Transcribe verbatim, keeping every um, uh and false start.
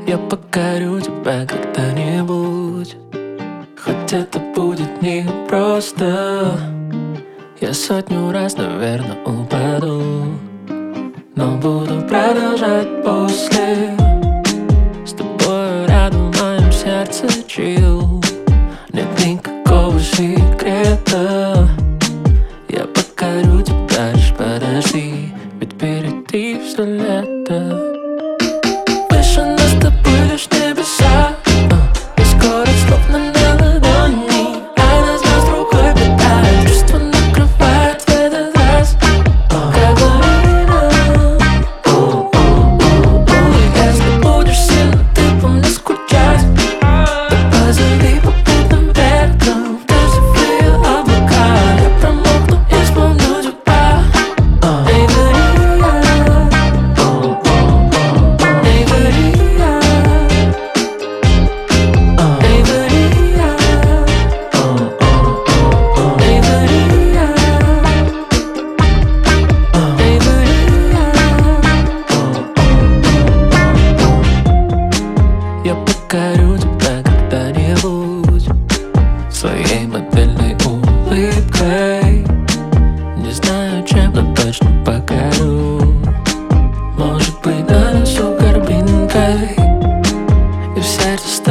Я покорю тебя когда-нибудь, хоть это будет непросто. Я сотню раз, наверное, упаду, но буду продолжать после. С тобой рядом в моем сердце чил, нет никакого секрета. Я покорю тебя, лишь подожди, ведь впереди все лето. Выше нас с тобой лишь небеса, и скорость словно на ладони. Одна из нас другой питает, чувство накрывает в этот раз, как лавина. Если будешь сильно ты по мне скучать, то позови попутным ветром в дождевые облака. Я промокну и вспомню тебя. Эй, я покорю тебя когда-нибудь своей модельной улыбкой. Не знаю чем, но точно покорю. Может быть, на носу горбинкой, и в сердце